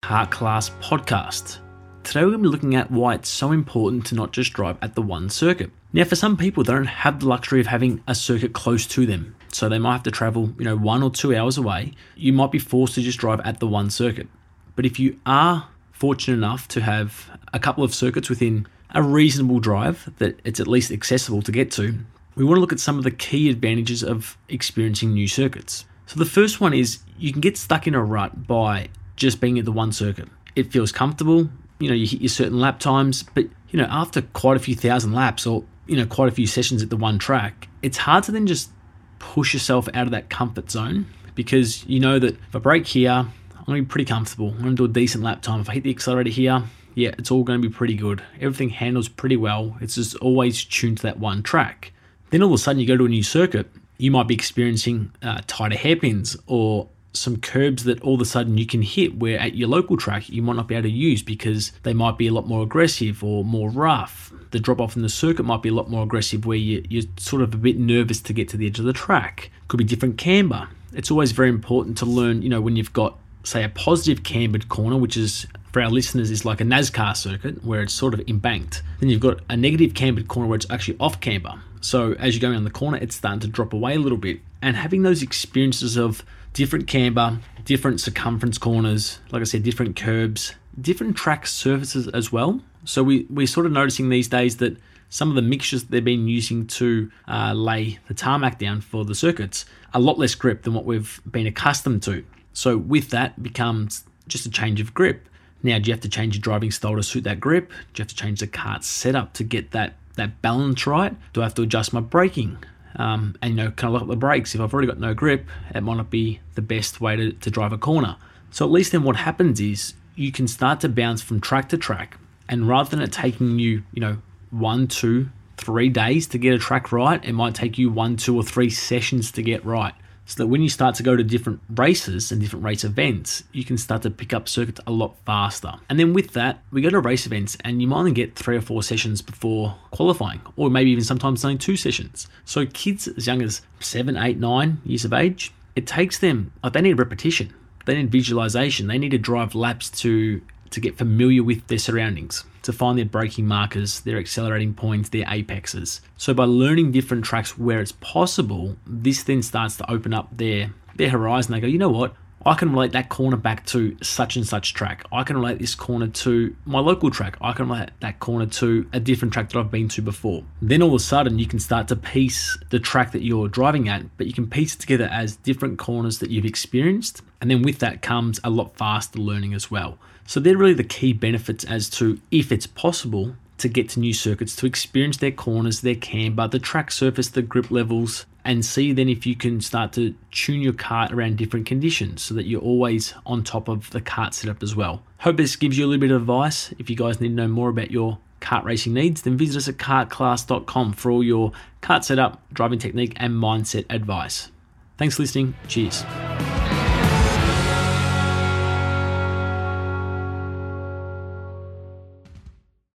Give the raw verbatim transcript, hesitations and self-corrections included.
Kart Class podcast. Today we're going to be looking at why it's so important to not just drive at the one circuit. Now, for some people, they don't have the luxury of having a circuit close to them, so they might have to travel, you know, one or two hours away. You might be forced to just drive at the one circuit. But if you are fortunate enough to have a couple of circuits within a reasonable drive that it's at least accessible to get to, we want to look at some of the key advantages of experiencing new circuits. So the first one is you can get stuck in a rut by just being at the one circuit. It feels comfortable. You know, you hit your certain lap times, but you know, after quite a few thousand laps or, you know, quite a few sessions at the one track, it's hard to then just push yourself out of that comfort zone, because you know that if I brake here, I'm going to be pretty comfortable. I'm going to do a decent lap time. If I hit the accelerator here, yeah, it's all going to be pretty good. Everything handles pretty well. It's just always tuned to that one track. Then all of a sudden you go to a new circuit, you might be experiencing uh, tighter hairpins or some curbs that all of a sudden you can hit, where at your local track you might not be able to use because they might be a lot more aggressive or more rough. The drop off in the circuit might be a lot more aggressive, where you, you're sort of a bit nervous to get to the edge of the track. Could be different camber. It's always very important to learn, you know, when you've got, say, a positive cambered corner, which is, for our listeners, is like a NASCAR circuit where it's sort of embanked. Then you've got a negative cambered corner where it's actually off camber. So as you're going around the corner, it's starting to drop away a little bit. And having those experiences of different camber, different circumference corners, like I said, different curbs, different track surfaces as well. So we, we're sort of noticing these days that some of the mixtures they've been using to uh, lay the tarmac down for the circuits, a lot less grip than what we've been accustomed to. So with that becomes just a change of grip. Now, do you have to change your driving style to suit that grip? Do you have to change the kart setup to get that, that balance right? Do I have to adjust my braking? Um, and, you know, can I lock up the brakes? If I've already got no grip, it might not be the best way to, to drive a corner. So at least then what happens is you can start to bounce from track to track. And rather than it taking you, you know, one, two, three days to get a track right, it might take you one, two, or three sessions to get right. So that when you start to go to different races and different race events, you can start to pick up circuits a lot faster. And then with that, we go to race events and you might only get three or four sessions before qualifying, or maybe even sometimes only two sessions. So kids as young as seven, eight, nine years of age, it takes them, like, they need repetition, they need visualization, they need to drive laps to to get familiar with their surroundings, to find their braking markers, their accelerating points, their apexes. So by learning different tracks where it's possible, this then starts to open up their, their horizon. They go, you know what? I can relate that corner back to such and such track. I can relate this corner to my local track. I can relate that corner to a different track that I've been to before. Then all of a sudden you can start to piece the track that you're driving at, but you can piece it together as different corners that you've experienced. And then with that comes a lot faster learning as well. So they're really the key benefits as to, if it's possible to get to new circuits, to experience their corners, their camber, the track surface, the grip levels, and see then if you can start to tune your kart around different conditions so that you're always on top of the kart setup as well. Hope this gives you a little bit of advice. If you guys need to know more about your kart racing needs, then visit us at kart class dot com for all your kart setup, driving technique, and mindset advice. Thanks for listening. Cheers.